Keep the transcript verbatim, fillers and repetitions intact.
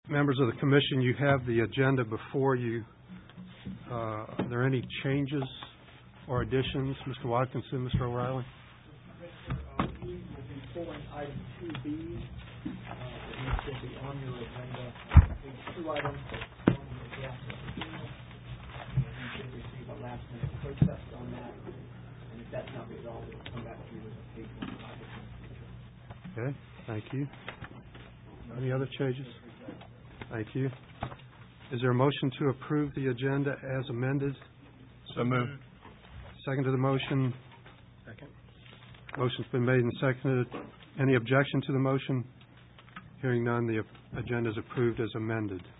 Members of the Commission, you have the agenda before you. Uh, are there any changes or additions, Mister Watkinson, Mister O'Reilly? Uh, we will be pulling item two B. Uh, that needs to be on your agenda. There's two items that one is gas and fuel. And we should receive a last minute protest on that. And if that's not resolved, it will come back to you as a case on the Okay, thank you. Any other changes? Thank you. Is there a motion to approve the agenda as amended? So moved. Second to the motion. Second. Motion's been made and seconded. Any objection to the motion? Hearing none, the agenda is approved as amended.